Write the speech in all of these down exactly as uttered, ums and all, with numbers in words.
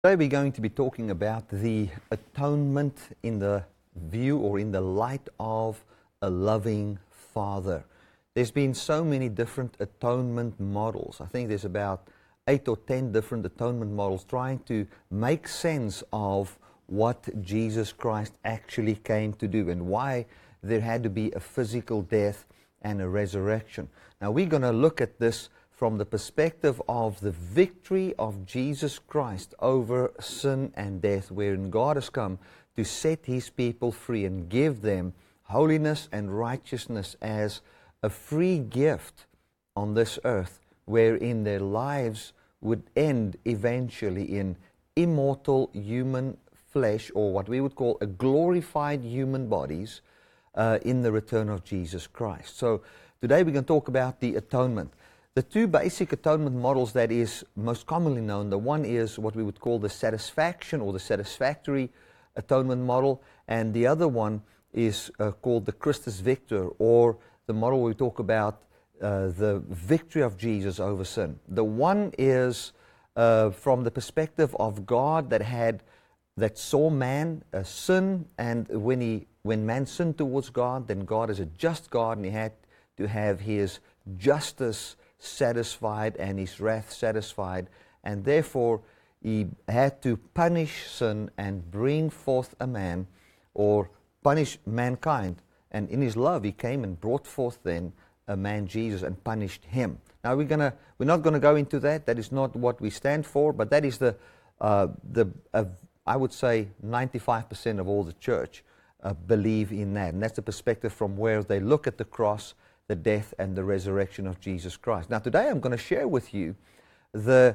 Today we're going to be talking about the atonement in the view or in the light of a loving Father. There's been so many different atonement models. I think there's about eight or ten different atonement models trying to make sense of what Jesus Christ actually came to do and why there had to be a physical death and a resurrection. Now we're going to look at this from the perspective of the victory of Jesus Christ over sin and death, wherein God has come to set His people free and give them holiness and righteousness as a free gift on this earth, wherein their lives would end eventually in immortal human flesh, or what we would call a glorified human bodies, uh, in the return of Jesus Christ. So today we're going to talk about the atonement. The two basic atonement models that is most commonly known, the one is what we would call the satisfaction or the satisfactory atonement model, and the other one is uh, called the Christus Victor, or the model we talk about uh, the victory of Jesus over sin. The one is uh, from the perspective of God that had that saw man uh, sin, and when he when man sinned towards God, then God is a just God, and He had to have His justice satisfied and His wrath satisfied, and therefore He had to punish sin and bring forth a man, or punish mankind, and in His love He came and brought forth then a man, Jesus, and punished him. Now we're gonna we're not going to go into that. That is not what we stand for, but that is the uh, the uh, I would say ninety-five percent of all the church uh, believe in that, and that's the perspective from where they look at the cross, the death and the resurrection of Jesus Christ. Now today I'm going to share with you the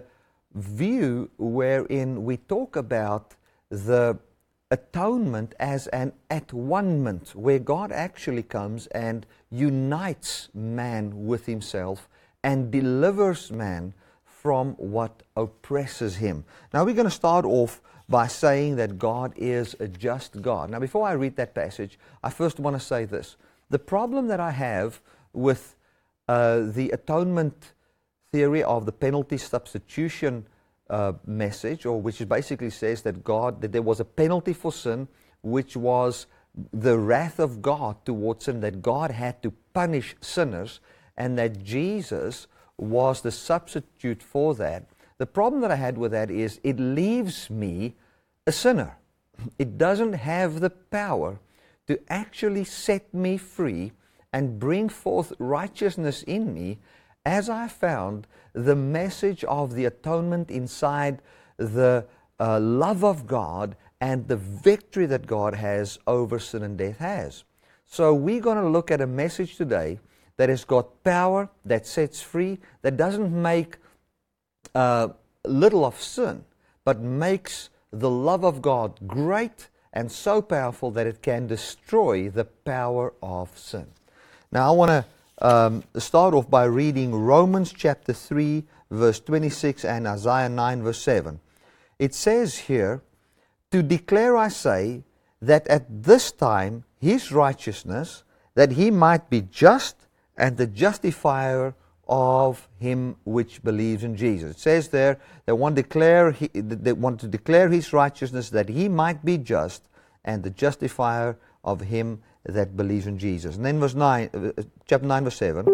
view wherein we talk about the atonement as an at-one-ment, where God actually comes and unites man with Himself and delivers man from what oppresses him. Now we're going to start off by saying that God is a just God. Now before I read that passage, I first want to say this. The problem that I have with uh, the atonement theory of the penalty substitution uh, message, or which is basically says that God, that there was a penalty for sin, which was the wrath of God towards sin, that God had to punish sinners, and that Jesus was the substitute for that. The problem that I had with that is it leaves me a sinner. It doesn't have the power to actually set me free and bring forth righteousness in me, as I found the message of the atonement inside the uh, love of God and the victory that God has over sin and death has. So we're going to look at a message today that has got power, that sets free, that doesn't make uh, little of sin, but makes the love of God great and so powerful that it can destroy the power of sin. Now I want to um, start off by reading Romans chapter three verse twenty-six and Isaiah nine verse seven. It says here, "To declare I say, that at this time His righteousness, that He might be just and the justifier of him which believes in Jesus." It says there, they want to declare, he, they want to declare His righteousness, that He might be just and the justifier of him that believes in Jesus. And then verse nine, uh, chapter nine, verse seven,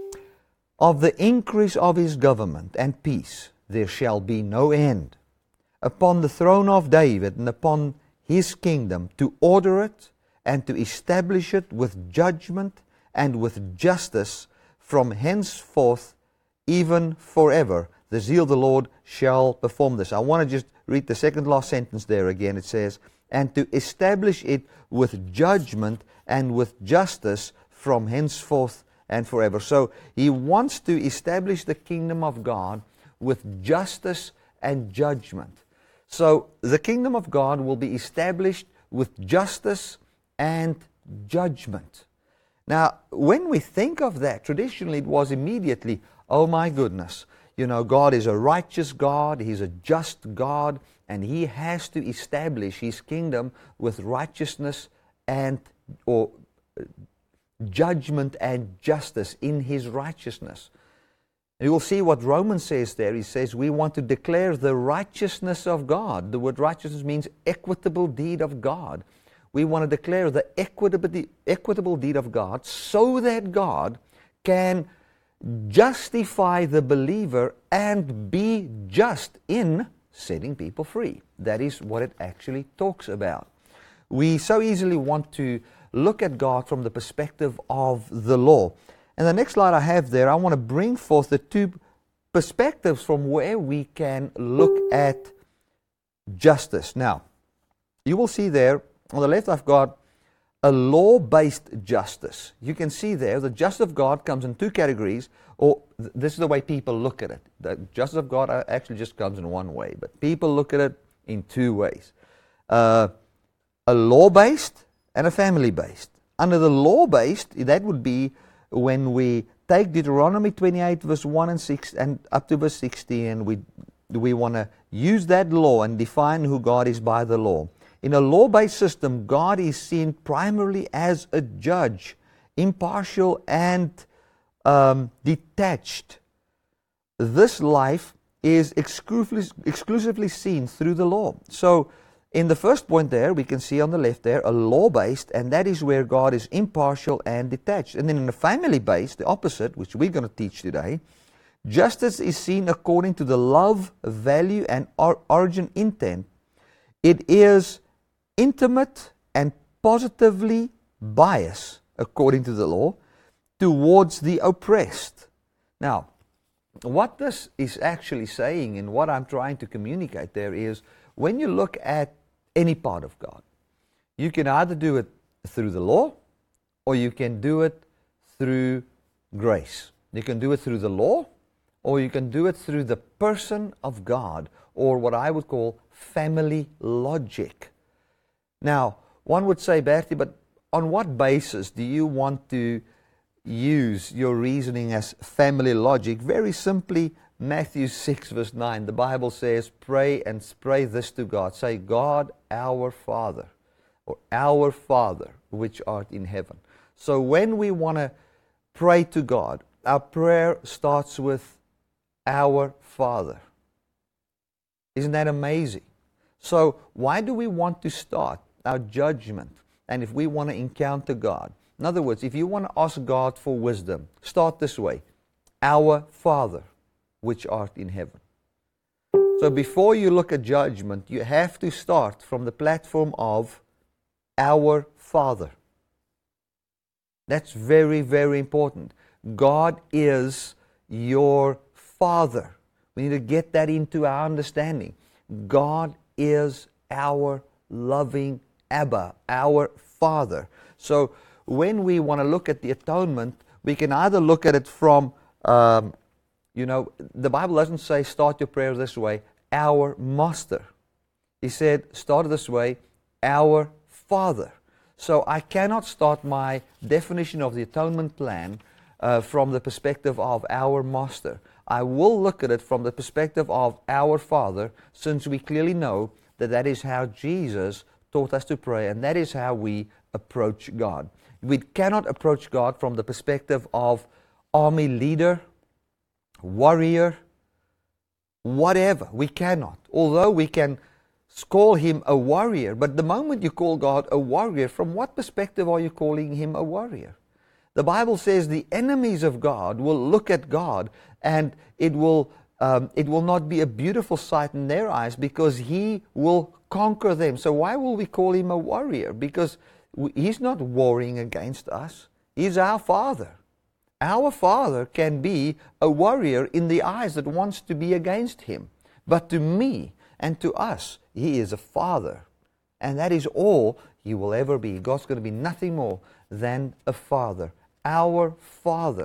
"Of the increase of His government and peace there shall be no end, upon the throne of David and upon His kingdom, to order it and to establish it with judgment and with justice from henceforth even forever. The zeal of the Lord shall perform this." I want to just read the second last sentence there again. It says, "And to establish it with judgment and with justice from henceforth and forever." So He wants to establish the kingdom of God with justice and judgment. So the kingdom of God will be established with justice and judgment. Now, when we think of that, traditionally it was immediately, oh my goodness, you know, God is a righteous God, He's a just God, and He has to establish His kingdom with righteousness and, or judgment and justice in His righteousness. And you will see what Romans says there. He says we want to declare the righteousness of God. The word righteousness means equitable deed of God. We want to declare the equitable, equitable deed of God so that God can justify the believer and be just in setting people free. That is what it actually talks about. We so easily want to look at God from the perspective of the law. And the next slide I have there, I want to bring forth the two perspectives from where we can look at justice. Now, you will see there, on the left I've got a law-based justice. You can see there, the justice of God comes in two categories, or th- this is the way people look at it. The justice of God actually just comes in one way, but people look at it in two ways. Uh, a law-based and a family-based. Under the law-based, that would be when we take Deuteronomy twenty-eight, verse one and six, and up to verse sixteen, and we we want to use that law and define who God is by the law. In a law-based system, God is seen primarily as a judge, impartial and um, detached. This life is exclusively, exclusively seen through the law. So, in the first point there, we can see on the left there, a law-based, and that is where God is impartial and detached. And then in the family-based, the opposite, which we're going to teach today, justice is seen according to the love, value, and or- origin intent. It is intimate and positively biased, according to the law, towards the oppressed. Now, what this is actually saying and what I'm trying to communicate there is, when you look at any part of God, you can either do it through the law or you can do it through grace. You can do it through the law or you can do it through the person of God, or what I would call family logic. Now, one would say, Bertie, but on what basis do you want to use your reasoning as family logic? Very simply, Matthew six, verse nine, the Bible says, pray and pray this to God. Say, God, our Father, or our Father, which art in heaven. So when we want to pray to God, our prayer starts with our Father. Isn't that amazing? So why do we want to start our judgment? And if we want to encounter God, in other words, if you want to ask God for wisdom, start this way. Our Father, which art in heaven. So before you look at judgment, you have to start from the platform of our Father. That's very, very important. God is your Father. We need to get that into our understanding. God is our loving Abba, our Father. So when we want to look at the atonement, we can either look at it from um, You know, the Bible doesn't say start your prayer this way, our Master. He said start this way, our Father. So I cannot start my definition of the atonement plan uh, from the perspective of our Master. I will look at it from the perspective of our Father, since we clearly know that that is how Jesus taught us to pray, and that is how we approach God. We cannot approach God from the perspective of army leader, warrior, whatever. We cannot. Although we can call him a warrior, but the moment you call God a warrior, from what perspective are you calling him a warrior? The Bible says the enemies of God will look at God and it will um, it will not be a beautiful sight in their eyes, because he will conquer them. So why will we call him a warrior? Because he's not warring against us. He's our Father. Our Father can be a warrior in the eyes that wants to be against him. But to me and to us, he is a Father. And that is all he will ever be. God's going to be nothing more than a Father. Our Father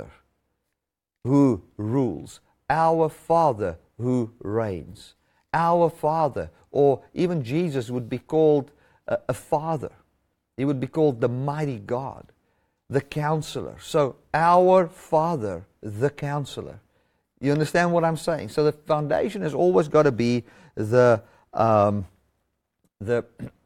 who rules. Our Father who reigns. Our Father, or even Jesus would be called a, a Father. He would be called the mighty God, the Counselor. So our Father, the Counselor. You understand what I'm saying? So the foundation has always got to be the um, the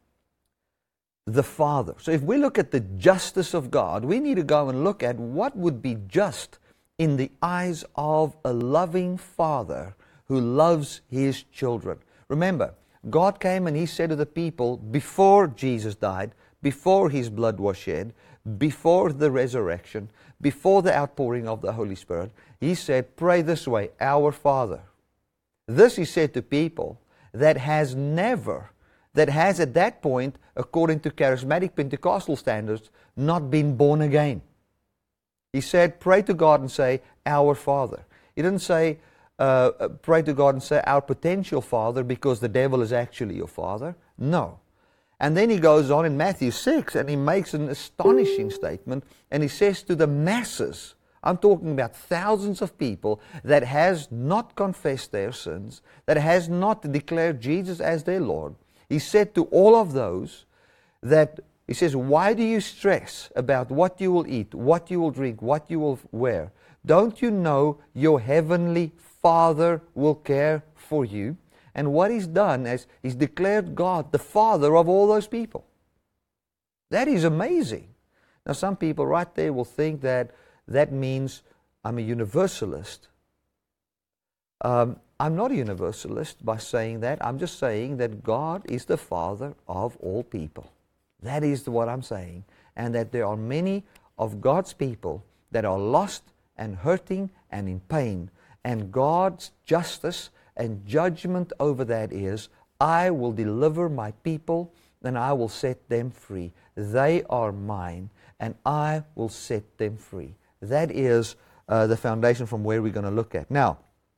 the Father. So if we look at the justice of God, we need to go and look at what would be just in the eyes of a loving Father who loves His children. Remember, God came and He said to the people before Jesus died, before His blood was shed, before the resurrection, before the outpouring of the Holy Spirit, He said, pray this way, our Father. This He said to people that has never, that has at that point, according to charismatic Pentecostal standards, not been born again. He said, pray to God and say, our Father. He didn't say, uh, pray to God and say, our potential Father, because the devil is actually your father. No. And then he goes on in Matthew six, and he makes an astonishing statement, and he says to the masses, I'm talking about thousands of people that has not confessed their sins, that has not declared Jesus as their Lord. He said to all of those that, He says, why do you stress about what you will eat, what you will drink, what you will wear? Don't you know your heavenly Father will care for you? And what He's done is He's declared God the Father of all those people. That is amazing. Now some people right there will think that that means I'm a universalist. Um, I'm not a universalist by saying that. I'm just saying that God is the Father of all people. That is what I'm saying. And that there are many of God's people that are lost and hurting and in pain. And God's justice and judgment over that is, I will deliver my people and I will set them free. They are mine and I will set them free. That is uh, the foundation from where we're going to look at. Now,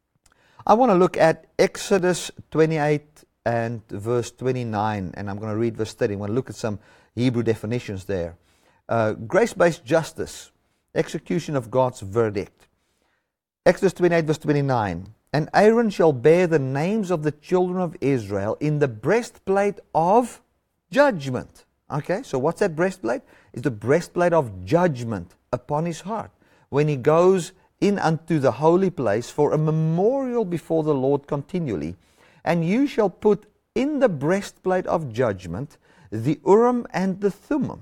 I want to look at Exodus twenty-eight and verse twenty-nine, and I'm going to read verse thirty. I'm going to look at some Hebrew definitions there. Uh, grace-based justice, execution of God's verdict. Exodus twenty-eight, verse twenty-nine. And Aaron shall bear the names of the children of Israel in the breastplate of judgment. Okay, so what's that breastplate? It's the breastplate of judgment upon his heart when he goes in unto the holy place for a memorial before the Lord continually. And you shall put in the breastplate of judgment the Urim and the Thummim,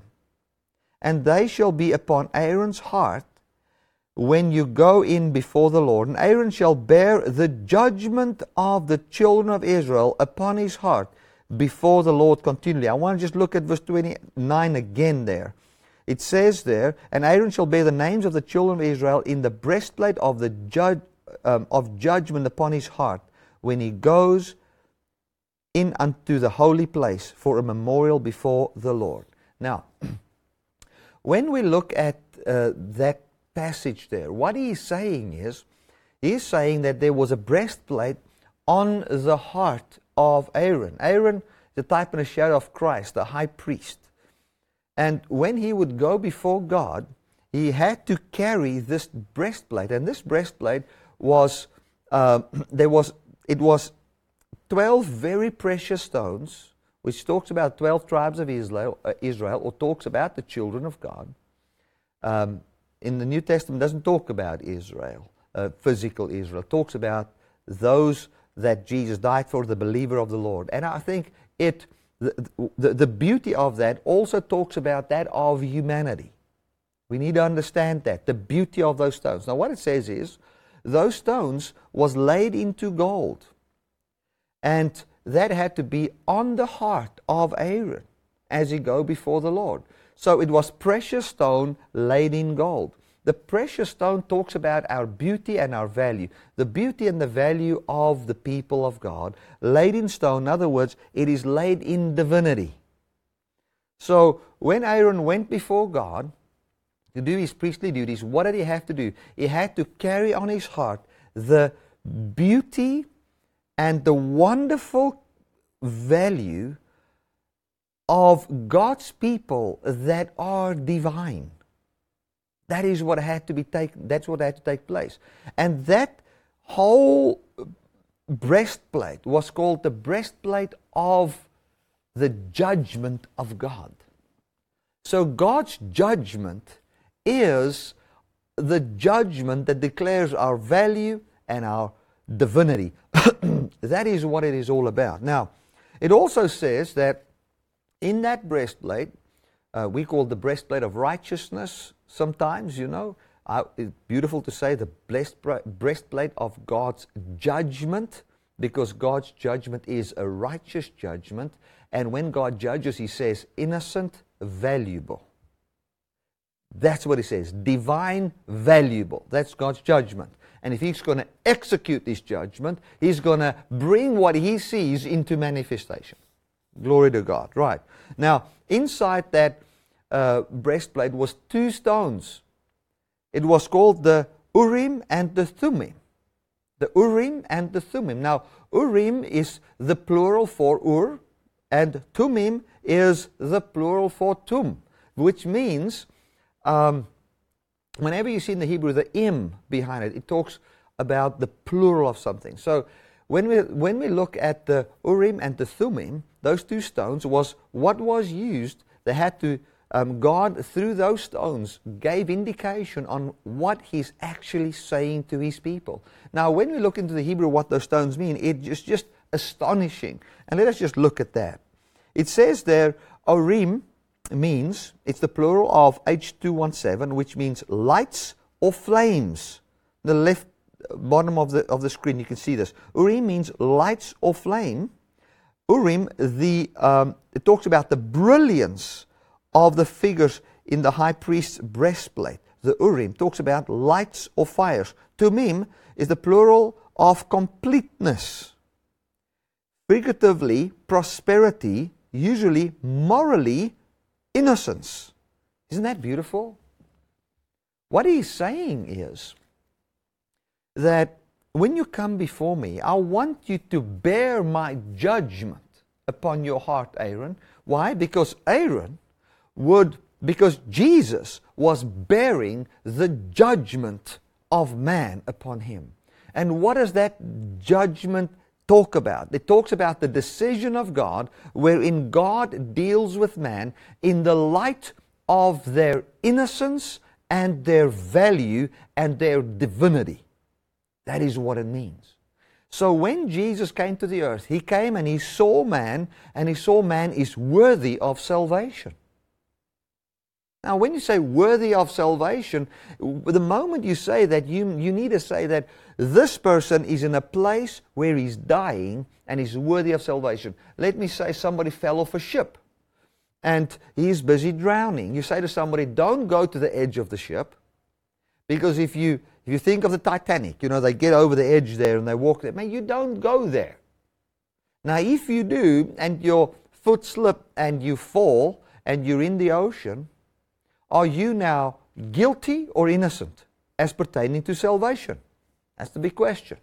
and they shall be upon Aaron's heart when you go in before the Lord. And Aaron shall bear the judgment of the children of Israel upon his heart before the Lord continually. I want to just look at verse twenty-nine again there. It says there, and Aaron shall bear the names of the children of Israel in the breastplate of the judge, um, of judgment upon his heart when he goes in unto the holy place for a memorial before the Lord. Now, when we look at uh, that passage there, what he is saying is, he is saying that there was a breastplate on the heart of Aaron. Aaron, the type and a shadow of Christ, the high priest. And when he would go before God, he had to carry this breastplate. And this breastplate was, uh, there was, it was twelve very precious stones, which talks about twelve tribes of Israel, uh, Israel or talks about the children of God. Um, in the New Testament, it doesn't talk about Israel, uh, physical Israel. It talks about those that Jesus died for, the believer of the Lord. And I think it, the, the, the beauty of that also talks about that of humanity. We need to understand that, the beauty of those stones. Now what it says is, those stones was laid into gold. And that had to be on the heart of Aaron as he go before the Lord. So it was precious stone laid in gold. The precious stone talks about our beauty and our value. The beauty and the value of the people of God. Laid in stone, in other words, it is laid in divinity. So when Aaron went before God to do his priestly duties, what did he have to do? He had to carry on his heart the beauty and the wonderful value of God's people that are divine. That is what had to be taken. That's what had to take place. And that whole breastplate was called the breastplate of the judgment of God. So God's judgment is the judgment that declares our value and our divinity. That is what it is all about. Now, it also says that in that breastplate, uh, we call the breastplate of righteousness sometimes, you know, I, it's beautiful to say the blessed breastplate of God's judgment, because God's judgment is a righteous judgment. And when God judges, He says, innocent, valuable. That's what He says, divine, valuable. That's God's judgment. And if He's going to execute this judgment, He's going to bring what He sees into manifestation. Glory to God. Right. Now, inside that uh, breastplate was two stones. It was called the Urim and the Thummim. The Urim and the Thummim. Now, Urim is the plural for Ur, and Thummim is the plural for Tum, which means, um, whenever you see in the Hebrew the im behind it, it talks about the plural of something. So, when we when we look at the Urim and the Thummim, those two stones was what was used. They had to Um, God, through those stones, gave indication on what He's actually saying to His people. Now, when we look into the Hebrew what those stones mean, it's just, just astonishing. And let us just look at that. It says there, Urim means, it's the plural of H two seventeen, which means lights or flames. The left bottom of the, of the screen, you can see this. Urim means lights or flame. Urim, the um, it talks about the brilliance of the figures in the high priest's breastplate. The Urim talks about lights or fires. Thummim is the plural of completeness. Figuratively, prosperity, usually morally, innocence. Isn't that beautiful? What he's saying is that when you come before me, I want you to bear my judgment upon your heart, Aaron. Why? Because Aaron would, because Jesus was bearing the judgment of man upon him. And what does that judgment talk about? It talks about the decision of God, wherein God deals with man in the light of their innocence and their value and their divinity. That is what it means. So when Jesus came to the earth, He came and He saw man, and He saw man is worthy of salvation. Now, when you say worthy of salvation, the moment you say that, you, you need to say that this person is in a place where he's dying and is worthy of salvation. Let me say somebody fell off a ship and he's busy drowning. You say to somebody, don't go to the edge of the ship, because if you, if you think of the Titanic, you know, they get over the edge there and they walk there. Man, you don't go there. Now, if you do and your foot slip and you fall and you're in the ocean, are you now guilty or innocent as pertaining to salvation? That's the big question.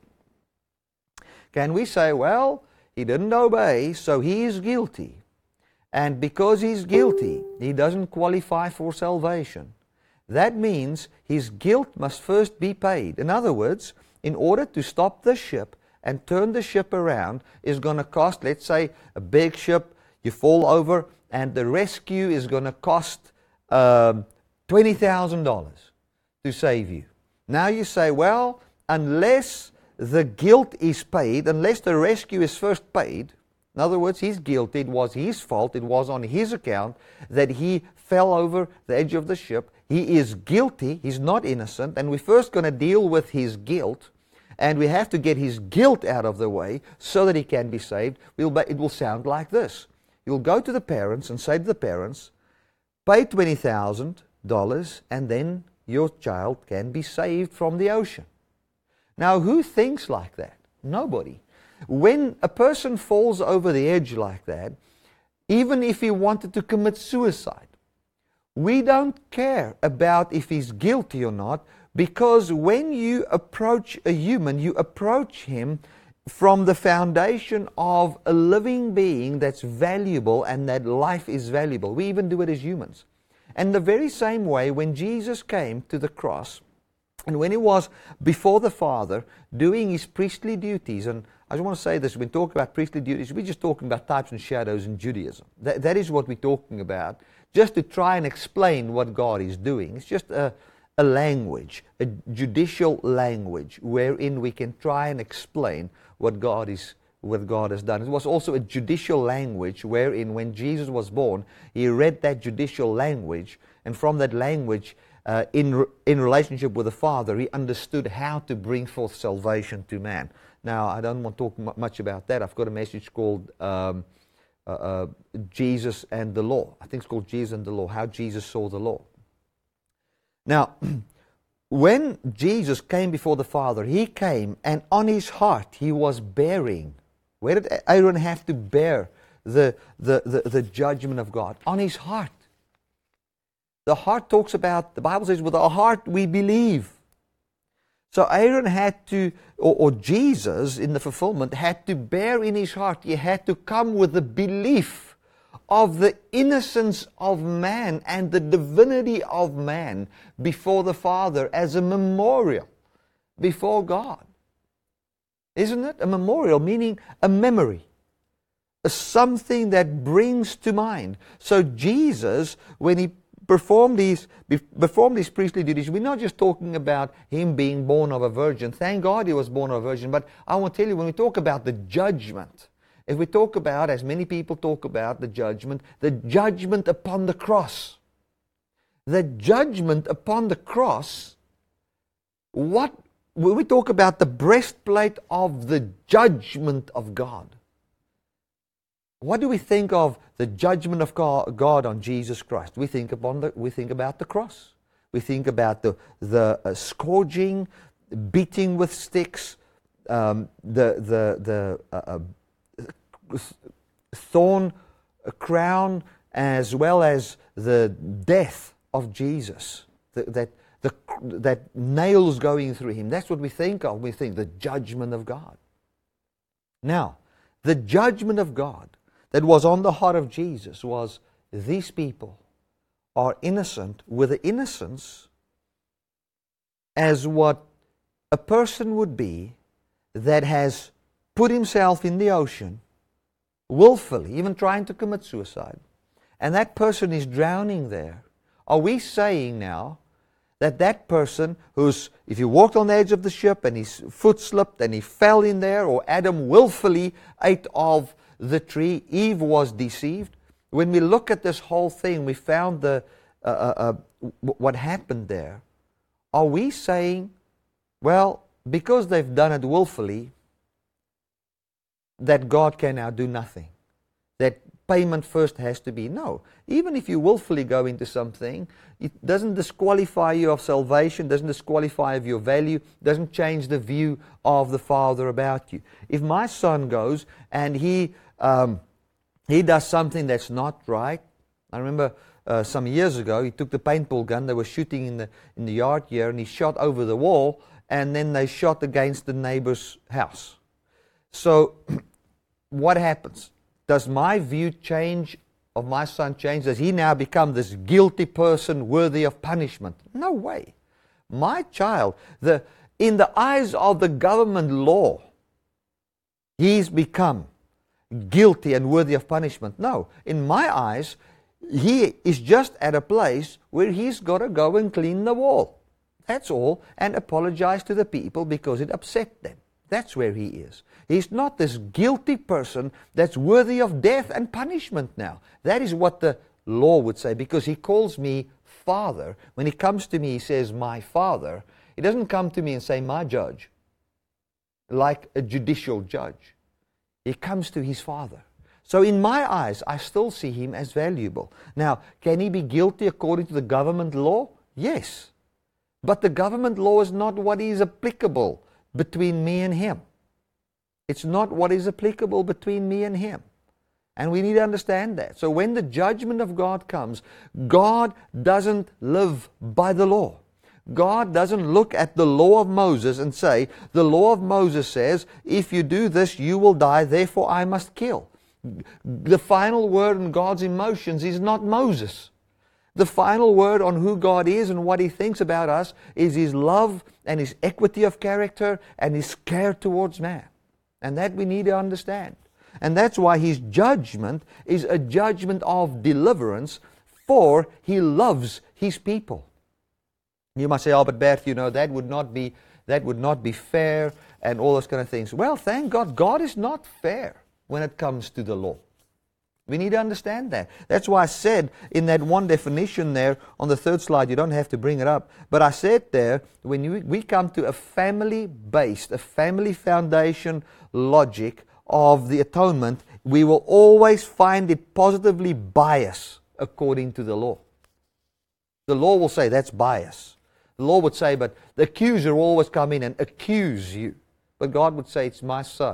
Can we say, well, he didn't obey, so he is guilty. And because he's guilty, he doesn't qualify for salvation. That means his guilt must first be paid. In other words, in order to stop the ship and turn the ship around is going to cost, let's say, a big ship, you fall over, and the rescue is going to cost Um, twenty thousand dollars to save you. Now you say, well, unless the guilt is paid, unless the rescue is first paid, in other words, he's guilty, it was his fault, it was on his account that he fell over the edge of the ship, he is guilty, he's not innocent, and we're first going to deal with his guilt, and we have to get his guilt out of the way so that he can be saved. We'll, it will sound like this. You'll go to the parents and say to the parents, pay twenty thousand dollars and then your child can be saved from the ocean. Now, who thinks like that? Nobody. When a person falls over the edge like that, even if he wanted to commit suicide, we don't care about if he's guilty or not, because when you approach a human, you approach him from the foundation of a living being that's valuable and that life is valuable. We even do it as humans. And the very same way, when Jesus came to the cross, and when He was before the Father doing His priestly duties, and I just want to say this, when we talk about priestly duties, we're just talking about types and shadows in Judaism. That, that is what we're talking about, just to try and explain what God is doing. It's just a, a language, a judicial language, wherein we can try and explain what God is what God has done. It was also a judicial language wherein when Jesus was born, He read that judicial language, and from that language uh, in, re- in relationship with the Father, he understood how to bring forth salvation to man. Now, I don't want to talk m- much about that. I've got a message called um, uh, uh, Jesus and the Law. I think it's called Jesus and the Law, how Jesus saw the law. Now, when Jesus came before the Father, he came and on his heart he was bearing. Where did Aaron have to bear the, the, the, the judgment of God? On his heart. The heart talks about, the Bible says, with our heart we believe. So Aaron had to, or, or Jesus in the fulfillment, had to bear in his heart. He had to come with the belief of the innocence of man and the divinity of man before the Father as a memorial before God. Isn't it? A memorial, meaning a memory. A something that brings to mind. So Jesus, when he performed these, performed these priestly duties, we're not just talking about him being born of a virgin. Thank God he was born of a virgin. But I want to tell you, when we talk about the judgment, if we talk about, as many people talk about the judgment, the judgment upon the cross. The judgment upon the cross, what, when we talk about the breastplate of the judgment of God, what do we think of the judgment of God on Jesus Christ? We think upon the, we think about the cross. We think about the, the uh, scourging, beating with sticks, um, the, the, the uh, uh, thorn crown, as well as the death of Jesus, the, that the, that nails going through him. That's what we think of. We think the judgment of God. Now, the judgment of God that was on the heart of Jesus was, these people are innocent with the innocence as what a person would be that has put himself in the ocean willfully, even trying to commit suicide, and that person is drowning there. Are we saying now that that person who's, if he walked on the edge of the ship and his foot slipped and he fell in there, or Adam willfully ate of the tree, Eve was deceived? When we look at this whole thing, we found the uh, uh, uh, what happened there. Are we saying, well, because they've done it willfully, that God can now do nothing? That payment first has to be? No. Even if you willfully go into something, it doesn't disqualify you of salvation, doesn't disqualify of your value, doesn't change the view of the Father about you. If my son goes and he um, he does something that's not right, I remember uh, some years ago, he took the paintball gun, they were shooting in the, in the yard here, and he shot over the wall, and then they shot against the neighbor's house. So, what happens? Does my view change of my son change? Does he now become this guilty person worthy of punishment? No way. My child, the, in the eyes of the government law, he's become guilty and worthy of punishment. No. In my eyes, he is just at a place where he's got to go and clean the wall. That's all. And apologize to the people because it upset them. That's where he is. He's not this guilty person that's worthy of death and punishment now. That is what the law would say, because he calls me Father. When he comes to me, he says, my Father. He doesn't come to me and say, my judge, like a judicial judge. He comes to his Father. So in my eyes, I still see him as valuable. Now, can he be guilty according to the government law? Yes. But the government law is not what is applicable between me and him. It's not what is applicable between me and him. And we need to understand that. So when the judgment of God comes, God doesn't live by the law. God doesn't look at the law of Moses and say, the law of Moses says, if you do this, you will die, therefore I must kill. The final word on God's emotions is not Moses. The final word on who God is and what He thinks about us is His love and His equity of character and His care towards man. And that we need to understand. And that's why His judgment is a judgment of deliverance, for He loves His people. You must say, oh, but Bert, you know, that would not be, that would not be fair and all those kind of things. Well, thank God, God is not fair when it comes to the law. We need to understand that. That's why I said in that one definition there on the third slide, you don't have to bring it up, but I said there, when you, we come to a family-based, a family foundation logic of the atonement, we will always find it positively biased according to the law. The law will say that's bias. The law would say, but the accuser will always come in and accuse you. But God would say, it's my son.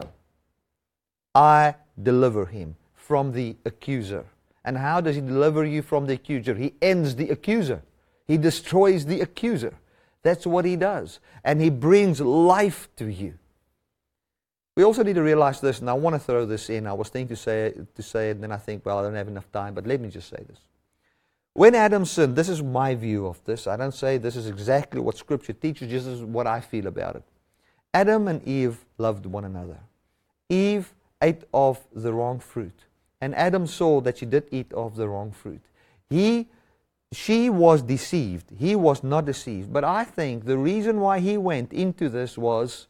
I deliver him from the accuser. And how does he deliver you from the accuser? He ends the accuser. He destroys the accuser. That's what he does. And he brings life to you. We also need to realize this, and I want to throw this in. I was thinking to say, to say it, and then I think, well, I don't have enough time, but let me just say this. When Adam sinned, this is my view of this. I don't say this is exactly what Scripture teaches, just as what I feel about it. Adam and Eve loved one another. Eve ate of the wrong fruit. And Adam saw that she did eat of the wrong fruit. He, she was deceived. He was not deceived. But I think the reason why he went into this was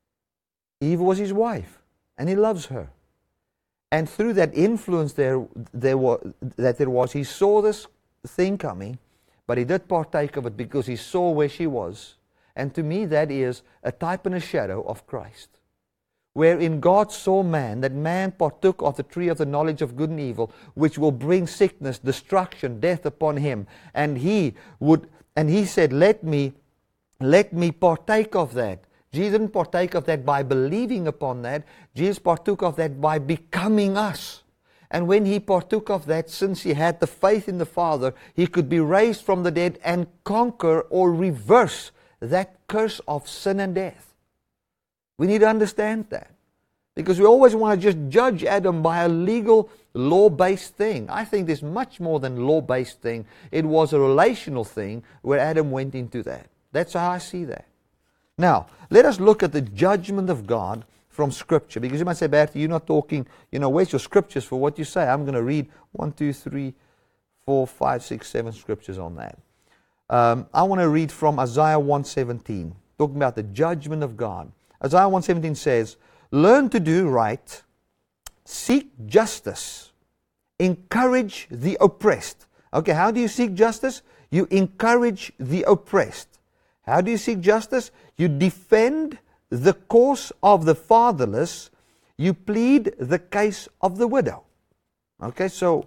Eve was his wife, and he loves her. And through that influence there, there was, that there was, he saw this thing coming, but he did partake of it because he saw where she was. And to me, that is a type and a shadow of Christ. Wherein God saw man, that man partook of the tree of the knowledge of good and evil, which will bring sickness, destruction, death upon him. And he would, and he said, let me, let me partake of that. Jesus didn't partake of that by believing upon that. Jesus partook of that by becoming us. And when he partook of that, since he had the faith in the Father, he could be raised from the dead and conquer or reverse that curse of sin and death. We need to understand that. Because we always want to just judge Adam by a legal, law-based thing. I think there's much more than law-based thing. It was a relational thing where Adam went into that. That's how I see that. Now, let us look at the judgment of God from Scripture. Because you might say, Bertie, you're not talking, you know, where's your Scriptures for what you say? I'm going to read one, two, three, four, five, six, seven Scriptures on that. Um, I want to read from Isaiah one seventeen, talking about the judgment of God. Isaiah one seventeen says, learn to do right, seek justice, encourage the oppressed. Okay, how do you seek justice? You encourage the oppressed. How do you seek justice? You defend the cause of the fatherless. You plead the case of the widow. Okay, so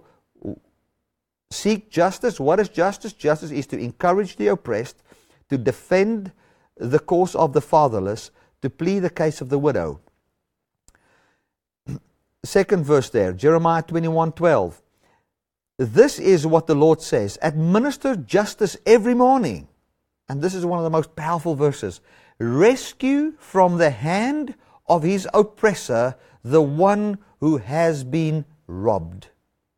seek justice. What is justice? Justice is to encourage the oppressed, to defend the cause of the fatherless, to plead the case of the widow. Second verse there, Jeremiah twenty-one twelve. This is what the Lord says, administer justice every morning. And this is one of the most powerful verses. Rescue from the hand of his oppressor the one who has been robbed.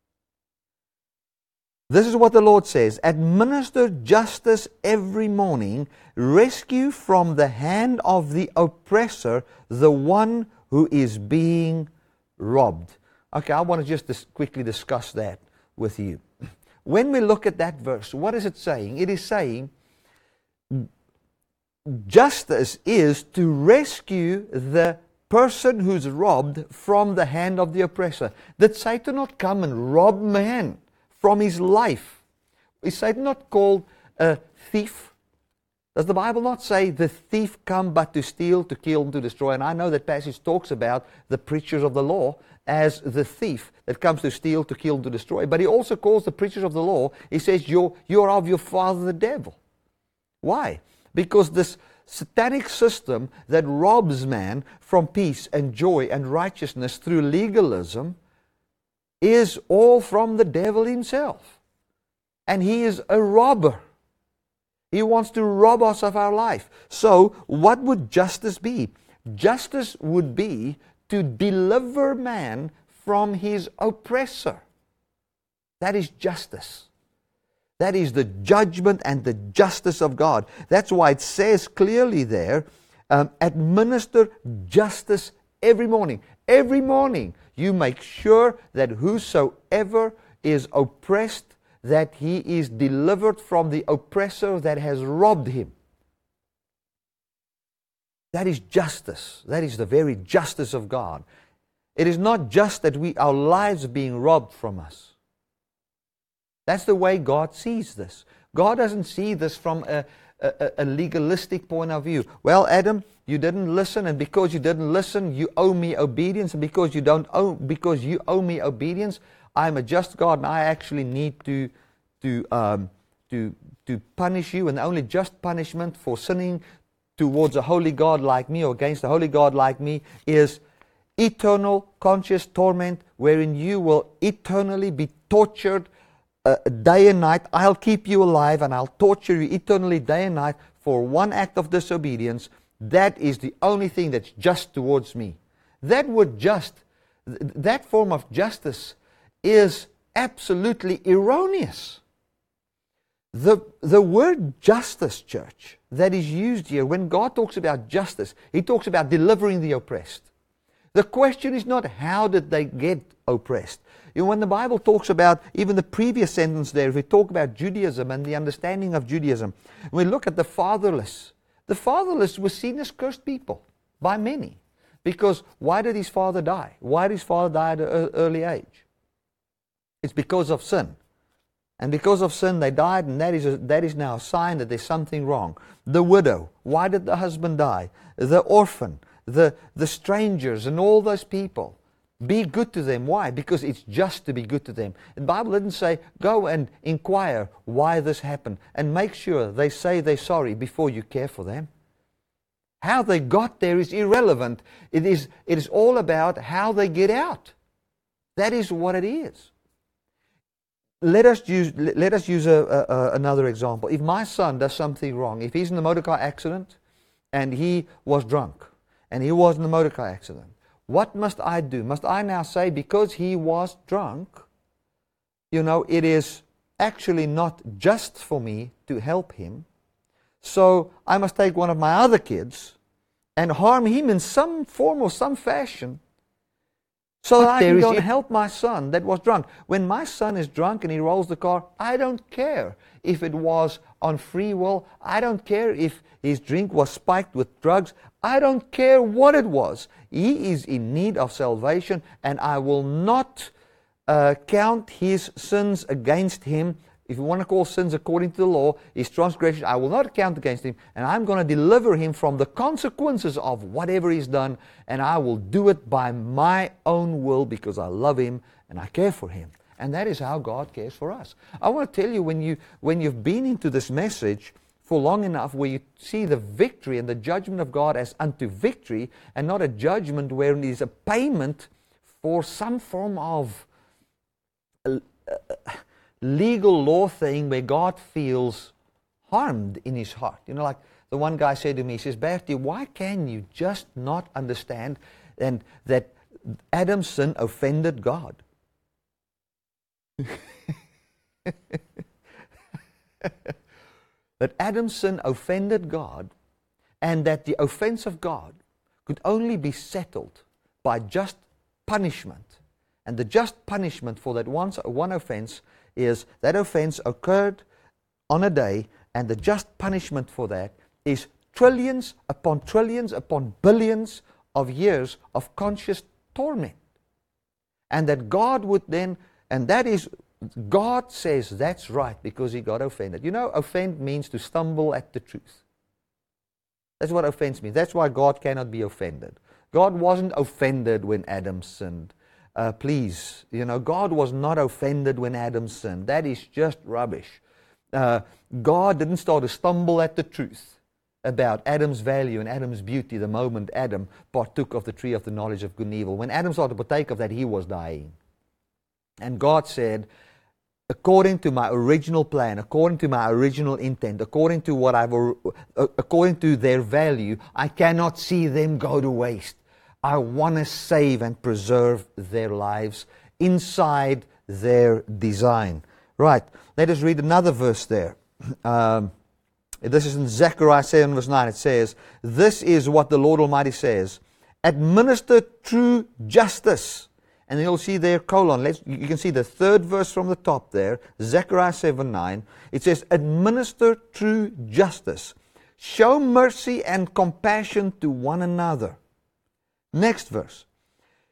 This is what the Lord says. Administer justice every morning. Rescue from the hand of the oppressor the one who is being robbed. Okay, I want to just dis- quickly discuss that with you. When we look at that verse, what is it saying? It is saying justice is to rescue the person who's robbed from the hand of the oppressor. Did Satan not come and rob man from his life? Is Satan not called a thief? Does the Bible not say the thief come but to steal, to kill, and to destroy? And I know that passage talks about the preachers of the law as the thief that comes to steal, to kill, and to destroy. But he also calls the preachers of the law, he says, you're, you're of your father the devil. Why? Because this satanic system that robs man from peace and joy and righteousness through legalism is all from the devil himself. And he is a robber. He wants to rob us of our life. So, what would justice be? Justice would be to deliver man from his oppressor. That is justice. That is the judgment and the justice of God. That's why it says clearly there, um, administer justice every morning. Every morning you make sure that whosoever is oppressed, that he is delivered from the oppressor that has robbed him. That is justice. That is the very justice of God. It is not just that we, our lives are being robbed from us. That's the way God sees this. God doesn't see this from a, a, a legalistic point of view. Well, Adam, you didn't listen, and because you didn't listen, you owe me obedience, and because you don't owe, because you owe me obedience, I'm a just God, and I actually need to to um, to to punish you. And the only just punishment for sinning towards a holy God like me, or against a holy God like me, is eternal conscious torment, wherein you will eternally be tortured uh, day and night. I'll keep you alive, and I'll torture you eternally day and night for one act of disobedience. That is the only thing that's just towards me. That word just, th- that form of justice is absolutely erroneous. The, the word justice, church, that is used here, when God talks about justice, He talks about delivering the oppressed. The question is not how did they get oppressed. You know, when the Bible talks about, even the previous sentence there, if we talk about Judaism and the understanding of Judaism, we look at the fatherless. The fatherless were seen as cursed people by many. Because why did his father die? Why did his father die at an early age? It's because of sin. And because of sin they died, and that is, a, that is now a sign that there's something wrong. The widow, why did the husband die? The orphan, the, the strangers, and all those people. Be good to them. Why? Because it's just to be good to them. The Bible didn't say, go and inquire why this happened, and make sure they say they're sorry before you care for them. How they got there is irrelevant. It is, it is all about how they get out. That is what it is. Let us use, let us use a, a, another example. If my son does something wrong, if he's in a motor car accident and he was drunk and he was in a motor car accident, what must I do? Must I now say, because he was drunk, you know, it is actually not just for me to help him, so I must take one of my other kids and harm him in some form or some fashion, so that I can go and help my son that was drunk. When my son is drunk and he rolls the car, I don't care if it was on free will. I don't care if his drink was spiked with drugs. I don't care what it was. He is in need of salvation, and I will not uh, count his sins against him. If you want to call sins according to the law, his transgression, I will not count against him, and I'm going to deliver him from the consequences of whatever he's done, and I will do it by my own will because I love him and I care for him. And that is how God cares for us. I want to tell you, when, you, when you've been into this message for long enough, where you see the victory and the judgment of God as unto victory, and not a judgment where it is a payment for some form of Uh, uh, legal law thing where God feels harmed in his heart. You know, like the one guy said to me, he says, Bertie, why can you just not understand and that Adam's sin offended God? That Adam's sin offended God, and that the offense of God could only be settled by just punishment. And the just punishment for that one, one offense is that offense occurred on a day, and the just punishment for that is trillions upon trillions upon billions of years of conscious torment. And that God would then, and that is, God says that's right because he got offended. You know, offend means to stumble at the truth. That's what offense means. That's why God cannot be offended. God wasn't offended when Adam sinned. Uh, please, you know, God was not offended when Adam sinned. That is just rubbish. Uh, God didn't start to stumble at the truth about Adam's value and Adam's beauty the moment Adam partook of the tree of the knowledge of good and evil. When Adam started to partake of that, he was dying. And God said, according to my original plan, according to my original intent, according to what I've, according to their value, I cannot see them go to waste. I want to save and preserve their lives inside their design. Right, let us read another verse there. Um, this is in Zechariah seven verse nine. It says, this is what the Lord Almighty says, administer true justice. And you'll see there, colon, let's, you can see the third verse from the top there, Zechariah seven nine. It says, administer true justice. Show mercy and compassion to one another. Next verse.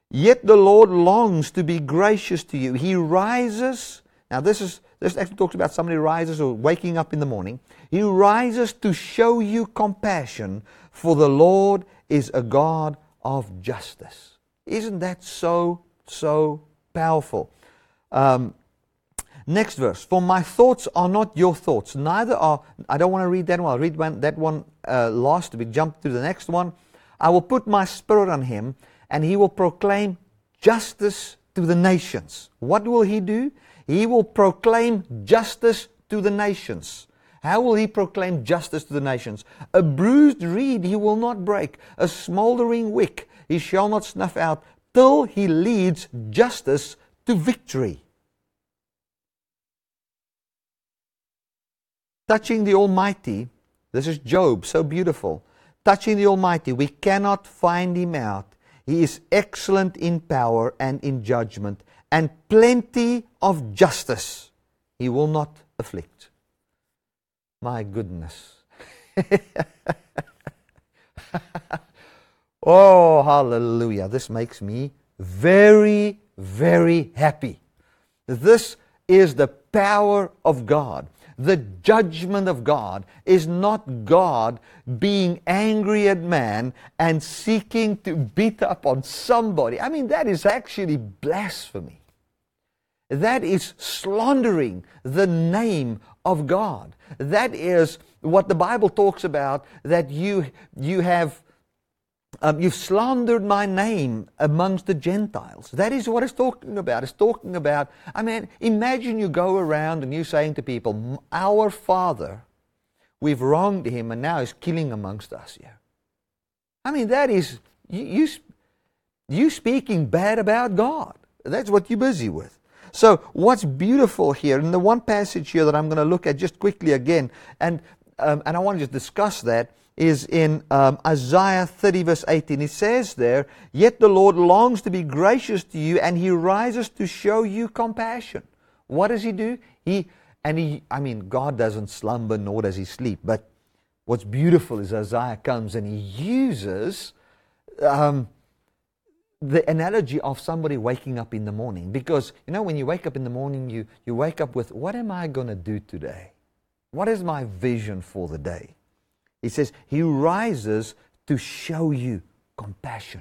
Yet the Lord longs to be gracious to you. He rises. Now this is this actually talks about somebody rises or waking up in the morning. He rises to show you compassion, for the Lord is a God of justice. Isn't that so, so powerful? Um, next verse. For my thoughts are not your thoughts. Neither are, I don't want to read that one. I'll read one, that one uh, last. We jump to the next one. I will put my spirit on him, and he will proclaim justice to the nations. What will he do? He will proclaim justice to the nations. How will he proclaim justice to the nations? A bruised reed he will not break, a smoldering wick he shall not snuff out, till he leads justice to victory. Touching the Almighty, this is Job, so beautiful. Touching the Almighty, we cannot find him out. He is excellent in power and in judgment, and plenty of justice he will not afflict. My goodness. Oh, hallelujah. This makes me very, very happy. This is the power of God. The judgment of God is not God being angry at man and seeking to beat up on somebody. I mean, that is actually blasphemy. That is slandering the name of God. That is what the Bible talks about, that you you have um, you've slandered my name amongst the Gentiles. That is what it's talking about. It's talking about, I mean, imagine you go around and you're saying to people, our Father, we've wronged him and now he's killing amongst us here. I mean, that is, you, you, you speaking bad about God. That's what you're busy with. So what's beautiful here, in the one passage here that I'm going to look at just quickly again, and um, and I want to just discuss that, is in um, Isaiah thirty verse eighteen. It says there, yet the Lord longs to be gracious to you, and he rises to show you compassion. What does he do? He, and he, I mean, God doesn't slumber nor does he sleep, but what's beautiful is Isaiah comes and he uses um, the analogy of somebody waking up in the morning. Because, you know, when you wake up in the morning, you, you wake up with, what am I going to do today? What is my vision for the day? He says, he rises to show you compassion.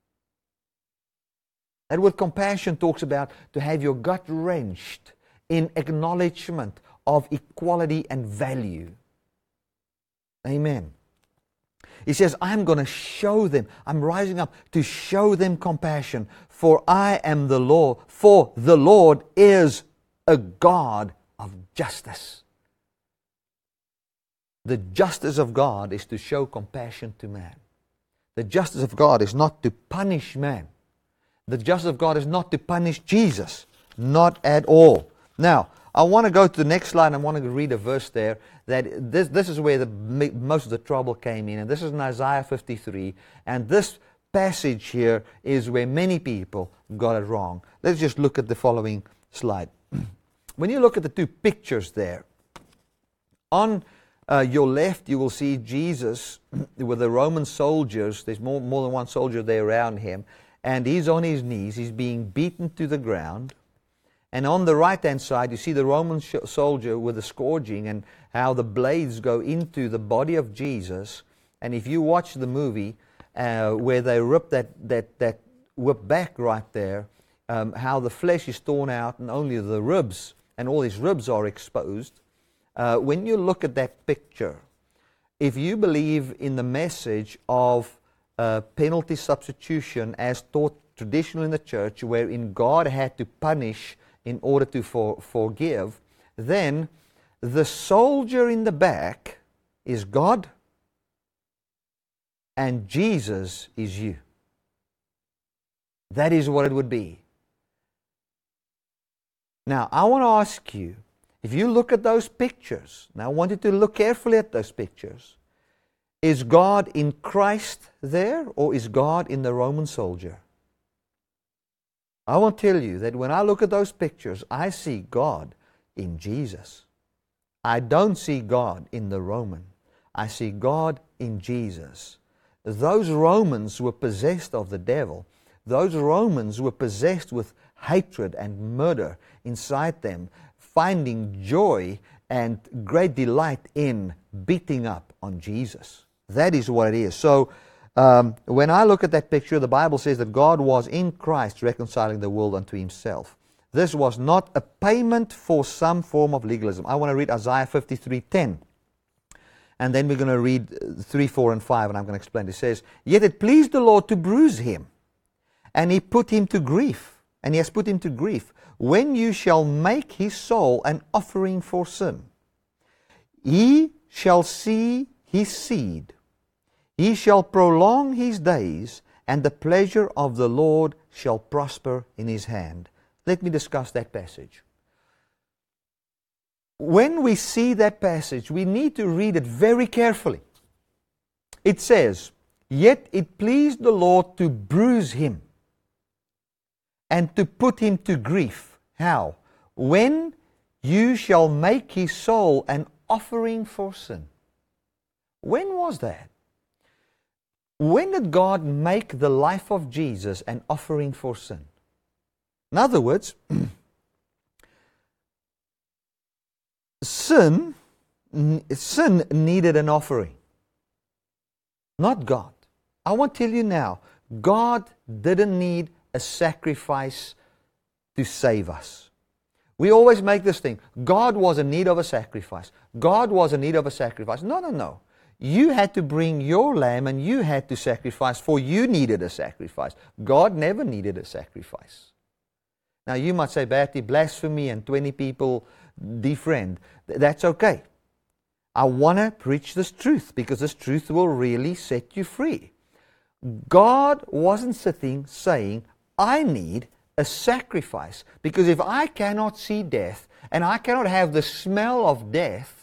That word compassion talks about to have your gut wrenched in acknowledgement of equality and value. Amen. He says, I'm going to show them, I'm rising up to show them compassion, for I am the Lord, for the Lord is a God of justice. The justice of God is to show compassion to man. The justice of God is not to punish man. The justice of God is not to punish Jesus. Not at all. Now, I want to go to the next slide and I want to read a verse there. That this, this is where the, most of the trouble came in. And this is in Isaiah fifty-three. And this passage here is where many people got it wrong. Let's just look at the following slide. When you look at the two pictures there, on Uh, your left, you will see Jesus with the Roman soldiers. There's more, more than one soldier there around him. And he's on his knees. He's being beaten to the ground. And on the right-hand side, you see the Roman sh- soldier with the scourging and how the blades go into the body of Jesus. And if you watch the movie uh, where they rip that, that, that whip back right there, um, how the flesh is torn out and only the ribs, and all his ribs are exposed. Uh, when you look at that picture, if you believe in the message of uh, penalty substitution as taught traditionally in the church, wherein God had to punish in order to for, forgive, then the soldier in the back is God and Jesus is you. That is what it would be. Now, I want to ask you, if you look at those pictures, now I want you to look carefully at those pictures. Is God in Christ there, or is God in the Roman soldier? I want to tell you that when I look at those pictures, I see God in Jesus. I don't see God in the Roman. I see God in Jesus. Those Romans were possessed of the devil. those Romans were possessed with hatred and murder inside them, finding joy and great delight in beating up on Jesus. That is what it is. So, um, when I look at that picture, the Bible says that God was in Christ reconciling the world unto Himself. This was not a payment for some form of legalism. I want to read Isaiah fifty-three ten. And then we're going to read three, four, and five, and I'm going to explain. It says, "Yet it pleased the Lord to bruise Him, and He put Him to grief. And He has put Him to grief. When you shall make His soul an offering for sin, He shall see His seed. He shall prolong His days, and the pleasure of the Lord shall prosper in His hand." Let me discuss that passage. When we see that passage, we need to read it very carefully. It says, "Yet it pleased the Lord to bruise Him and to put Him to grief." How? "When you shall make His soul an offering for sin." When was that? When did God make the life of Jesus an offering for sin? In other words, sin, sin needed an offering, not God. I want to tell you now, God didn't need a sacrifice to save us. We always make this thing, God was in need of a sacrifice. God was in need of a sacrifice. No, no, no. You had to bring your lamb and you had to sacrifice, for you needed a sacrifice. God never needed a sacrifice. Now you might say, "Bertie, blasphemy," and twenty people defriend. That's okay. I want to preach this truth because this truth will really set you free. God wasn't sitting saying, "I need a sacrifice," because if I cannot see death and I cannot have the smell of death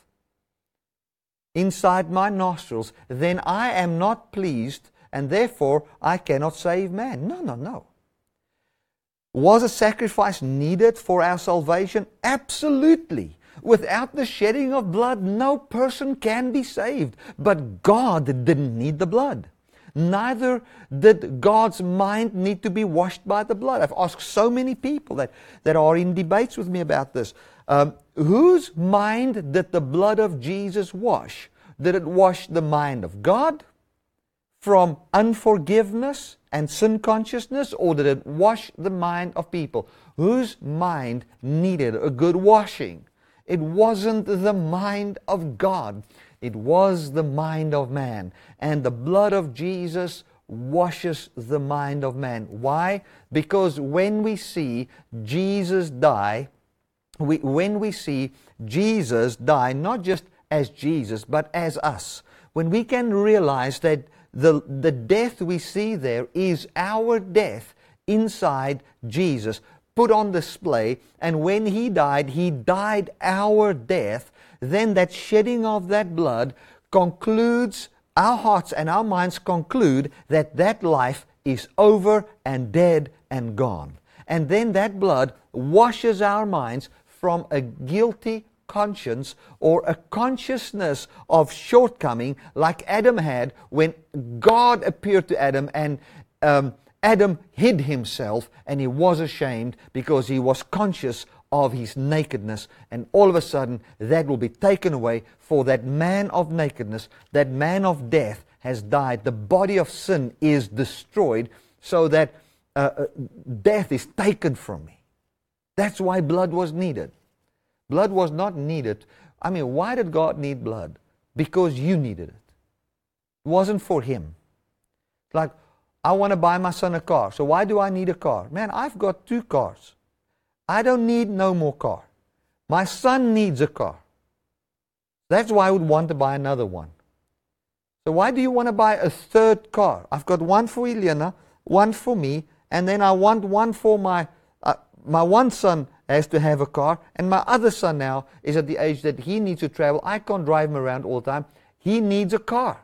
inside my nostrils, then I am not pleased and therefore I cannot save man. No, no, no. Was a sacrifice needed for our salvation? Absolutely. Without the shedding of blood, no person can be saved. But God didn't need the blood. Neither did God's mind need to be washed by the blood. I've asked so many people that, that are in debates with me about this. Um, whose mind did the blood of Jesus wash? Did it wash the mind of God from unforgiveness and sin consciousness, or did it wash the mind of people? Whose mind needed a good washing? It wasn't the mind of God. It was the mind of man. And the blood of Jesus washes the mind of man. Why? Because when we see Jesus die, we, when we see Jesus die, not just as Jesus, but as us, when we can realize that The, the death we see there is our death inside Jesus, put on display, and when He died, He died our death, then that shedding of that blood concludes, our hearts and our minds conclude that that life is over and dead and gone. And then that blood washes our minds from a guilty conscience or a consciousness of shortcoming like Adam had when God appeared to Adam, and um, Adam hid himself and he was ashamed because he was conscious of his nakedness, and all of a sudden that will be taken away, for that man of nakedness, that man of death has died. The body of sin is destroyed so that uh, death is taken from me. That's why blood was needed. Blood was not needed. I mean, why did God need blood? Because you needed it. It wasn't for Him. Like, I want to buy my son a car, so why do I need a car? Man, I've got two cars. I don't need no more car. My son needs a car. That's why I would want to buy another one. So why do you want to buy a third car? I've got one for Eliana, one for me, and then I want one for my, uh, my one son has to have a car, and my other son now is at the age that he needs to travel. I can't drive him around all the time. He needs a car.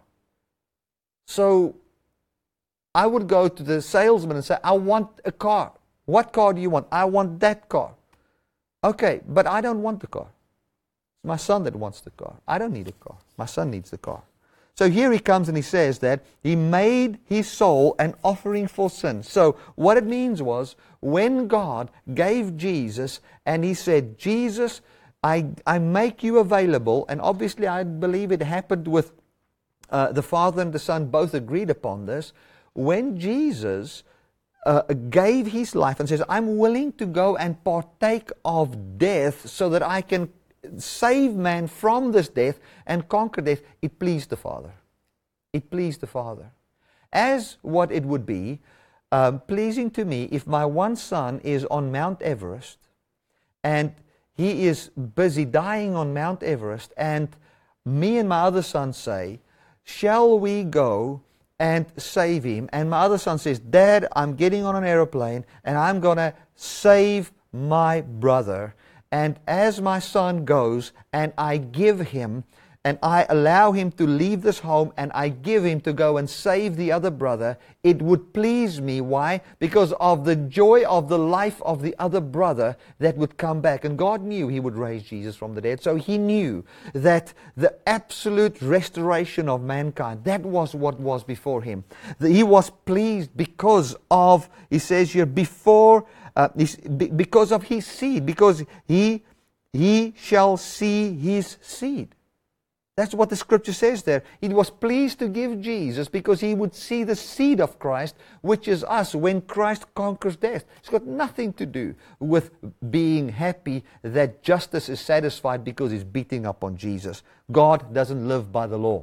So I would go to the salesman and say, "I want a car." "What car do you want?" "I want that car." "Okay, but I don't want the car. It's my son that wants the car. I don't need a car. My son needs the car." So here he comes and he says that he made his soul an offering for sin. So what it means was, when God gave Jesus and he said, Jesus, I, I make you available, and obviously I believe it happened with uh, the Father and the Son both agreed upon this. When Jesus uh, gave his life and says, I'm willing to go and partake of death so that I can save man from this death and conquer death, it pleased the Father. It pleased the Father. As what it would be um, pleasing to me if my one son is on Mount Everest and he is busy dying on Mount Everest, and me and my other son say, shall we go and save him? And my other son says, Dad, I'm getting on an aeroplane and I'm going to save my brother. And as my son goes and I give him and I allow him to leave this home and I give him to go and save the other brother, it would please me. Why? Because of the joy of the life of the other brother that would come back. And God knew he would raise Jesus from the dead. So he knew that the absolute restoration of mankind, that was what was before him. He was pleased because of, he says here, before Uh, because of his seed, because he he shall see his seed. That's what the scripture says there. He was pleased to give Jesus because he would see the seed of Christ, which is us, when Christ conquers death. It's got nothing to do with being happy that justice is satisfied because he's beating up on Jesus. God doesn't live by the law.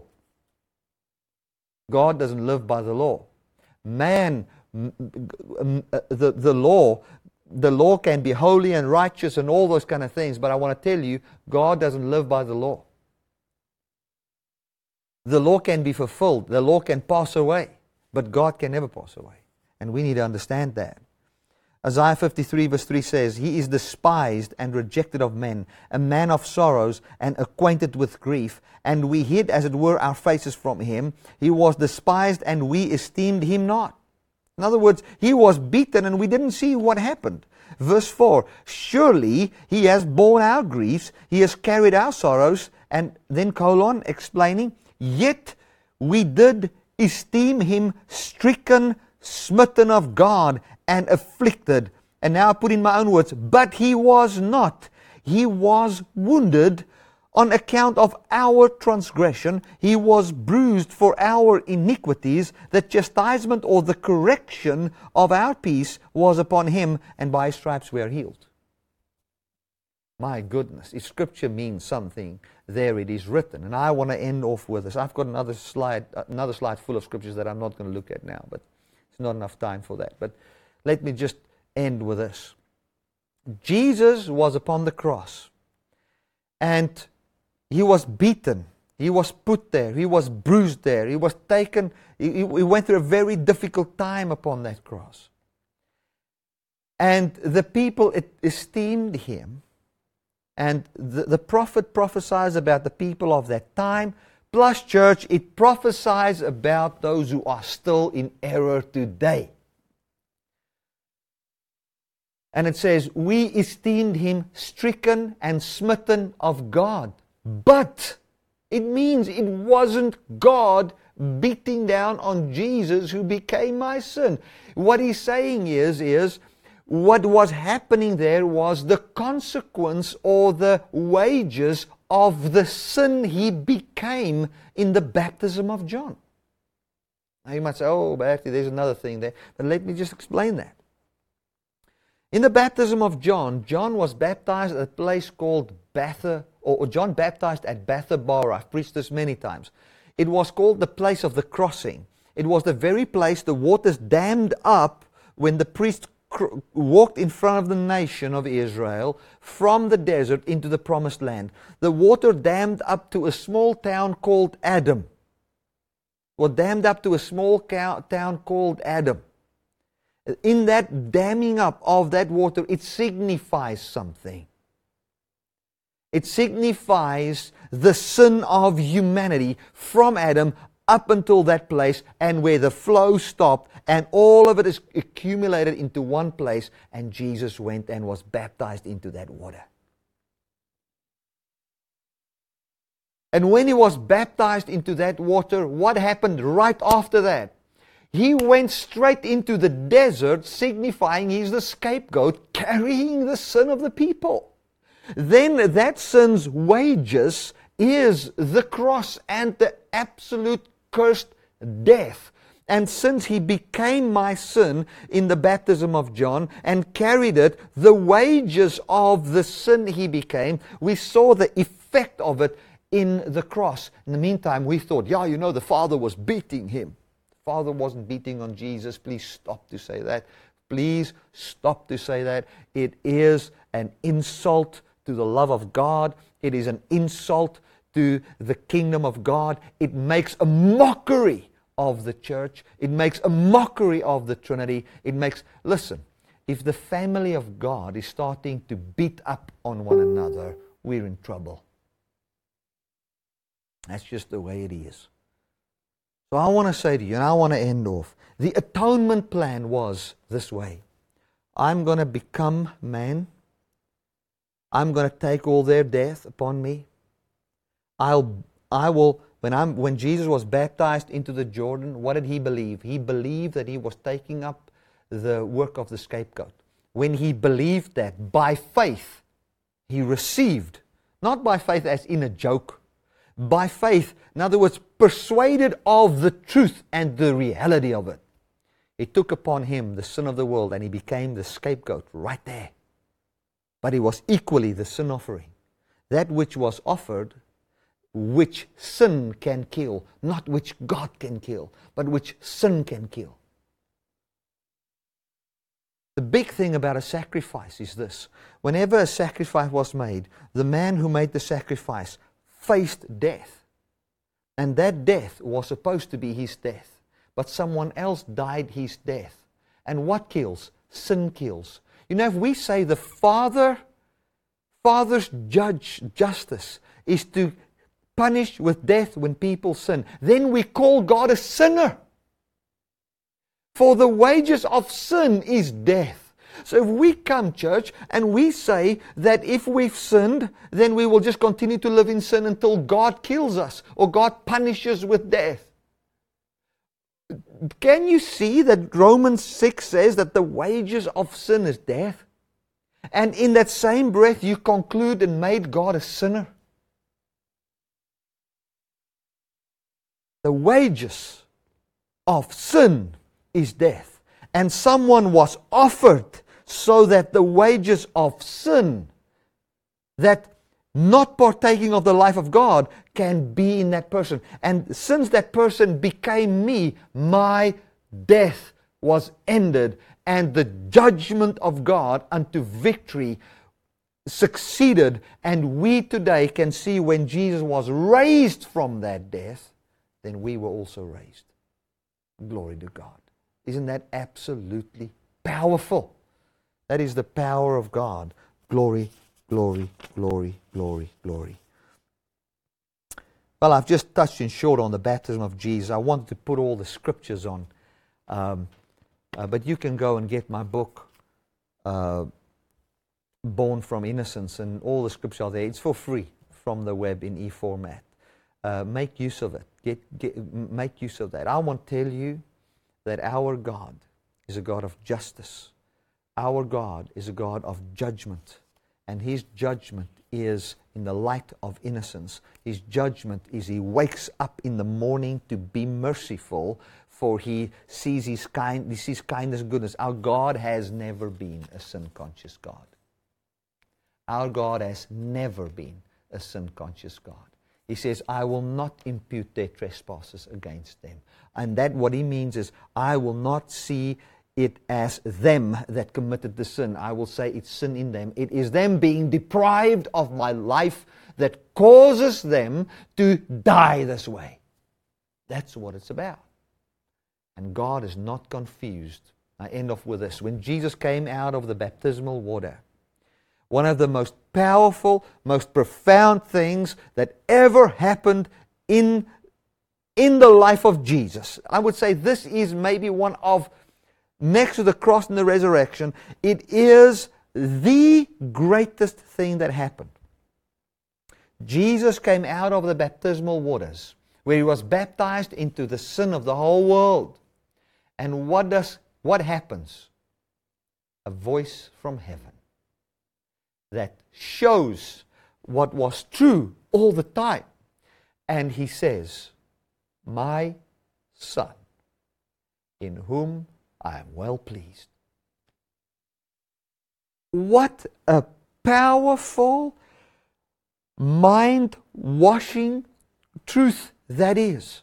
God doesn't live by the law. Man, the, the law, the law can be holy and righteous and all those kind of things, but I want to tell you, God doesn't live by the law. The law can be fulfilled. The law can pass away, but God can never pass away. And we need to understand that. Isaiah fifty-three verse three says, He is despised and rejected of men, a man of sorrows and acquainted with grief. And we hid, as it were, our faces from Him. He was despised and we esteemed Him not. In other words, He was beaten and we didn't see what happened. Verse four, surely He has borne our griefs, He has carried our sorrows. And then colon, explaining, yet we did esteem Him stricken, smitten of God, and afflicted. And now I put in my own words, but He was not. He was wounded on account of our transgression. He was bruised for our iniquities. The chastisement or the correction of our peace was upon Him, and by His stripes we are healed. My goodness, if Scripture means something, there it is written. And I want to end off with this. I've got another slide, another slide full of Scriptures that I'm not going to look at now, but it's not enough time for that. But let me just end with this. Jesus was upon the cross, and He was beaten. He was put there. He was bruised there. He was taken. He, he went through a very difficult time upon that cross. And the people esteemed Him. And the, the prophet prophesies about the people of that time. Plus, church, it prophesies about those who are still in error today. And it says, we esteemed Him stricken and smitten of God. But it means it wasn't God beating down on Jesus who became my sin. What he's saying is, is what was happening there was the consequence or the wages of the sin He became in the baptism of John. Now you might say, oh, but actually there's another thing there. But let me just explain that. In the baptism of John, John was baptized at a place called Betha, or John baptized at Bethabara. I've preached this many times. It was called the place of the crossing. It was the very place the waters dammed up when the priest cr- walked in front of the nation of Israel from the desert into the promised land. The water dammed up to a small town called Adam. Or dammed up to a small cow- town called Adam. In that damming up of that water, it signifies something. It signifies the sin of humanity from Adam up until that place, and where the flow stopped and all of it is accumulated into one place, and Jesus went and was baptized into that water. And when he was baptized into that water, what happened right after that? He went straight into the desert, signifying he's the scapegoat, carrying the sin of the people. Then that sin's wages is the cross and the absolute cursed death. And since he became my sin in the baptism of John and carried it, the wages of the sin he became, we saw the effect of it in the cross. In the meantime, we thought, yeah, you know, the Father was beating him. The Father wasn't beating on Jesus. Please stop to say that. Please stop to say that. It is an insult to the love of God. It is an insult to the kingdom of God. It makes a mockery of the church. It makes a mockery of the Trinity. It makes, listen, if the family of God is starting to beat up on one another, we're in trouble. That's just the way it is. So I want to say to you, and I want to end off, the atonement plan was this way. I'm going to become man. I'm going to take all their death upon me. I'll, I will, when I'm, when Jesus was baptized into the Jordan, what did he believe? He believed that he was taking up the work of the scapegoat. When he believed that, by faith, he received, not by faith as in a joke, by faith, in other words, persuaded of the truth and the reality of it. He took upon him the sin of the world and he became the scapegoat right there. But he was equally the sin offering. That which was offered, which sin can kill, not which God can kill, but which sin can kill. The big thing about a sacrifice is this. Whenever a sacrifice was made, the man who made the sacrifice faced death. And that death was supposed to be his death. But someone else died his death. And what kills? Sin kills. You know, if we say the Father, Father's judge justice is to punish with death when people sin, then we call God a sinner. For the wages of sin is death. So if we come, church, and we say that if we've sinned, then we will just continue to live in sin until God kills us or God punishes with death. Can you see that Romans six says that the wages of sin is death? And in that same breath you conclude and made God a sinner? The wages of sin is death. And someone was offered so that the wages of sin, that not partaking of the life of God, can be in that person. And since that person became me, my death was ended, and the judgment of God unto victory succeeded. And we today can see when Jesus was raised from that death, then we were also raised. Glory to God. Isn't that absolutely powerful? That is the power of God. Glory, glory, glory, glory, glory. Well, I've just touched in short on the baptism of Jesus. I wanted to put all the scriptures on. Um, uh, but you can go and get my book, uh, Born from Innocence, and all the scriptures are there. It's for free from the web in e-format. Uh, make use of it. Get, get, make use of that. I want to tell you that our God is a God of justice. Our God is a God of judgment. And His judgment is in the light of innocence. His judgment is He wakes up in the morning to be merciful, for He sees His kind, He sees kindness and goodness. Our God has never been a sin-conscious God. Our God has never been a sin-conscious God. He says, I will not impute their trespasses against them. And that what He means is, I will not see it as them that committed the sin. I will say it's sin in them. It is them being deprived of my life that causes them to die this way. That's what it's about. And God is not confused. I end off with this. When Jesus came out of the baptismal water, one of the most powerful, most profound things that ever happened in, in the life of Jesus, I would say this is maybe one of, next to the cross and the resurrection, it is the greatest thing that happened. Jesus came out of the baptismal waters, where he was baptized into the sin of the whole world. And what does what happens? A voice from heaven that shows what was true all the time. And he says, my Son, in whom I am well pleased. What a powerful, mind-washing truth that is.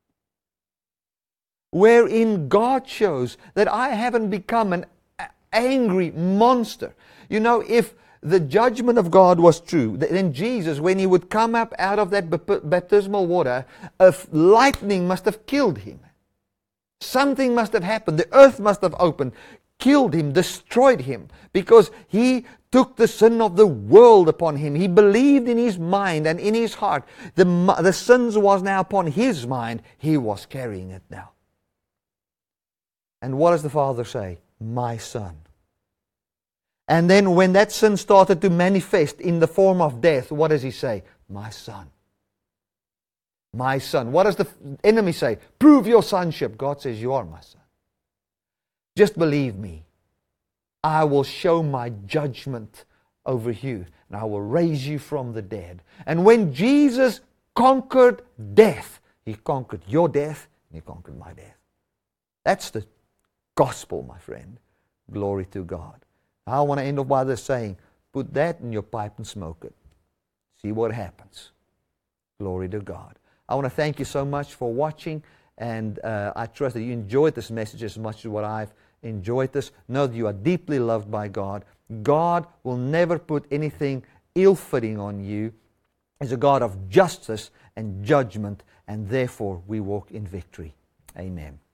Wherein God shows that I haven't become an angry monster. You know, if the judgment of God was true, then Jesus, when he would come up out of that baptismal water, a lightning must have killed him. Something must have happened. The earth must have opened, killed him, destroyed him, because he took the sin of the world upon him. He believed in his mind and in his heart. The, the sins was now upon his mind. He was carrying it now. And what does the Father say? My Son. And then when that sin started to manifest in the form of death, what does he say? My Son. My Son. What does the enemy say? Prove your sonship. God says, you are my Son. Just believe me. I will show my judgment over you, and I will raise you from the dead. And when Jesus conquered death, he conquered your death, and he conquered my death. That's the gospel, my friend. Glory to God. I want to end up by this saying, put that in your pipe and smoke it. See what happens. Glory to God. I want to thank you so much for watching, and uh, I trust that you enjoyed this message as much as what I've enjoyed this. Know that you are deeply loved by God. God will never put anything ill-fitting on you. He's a God of justice and judgment, and therefore we walk in victory. Amen.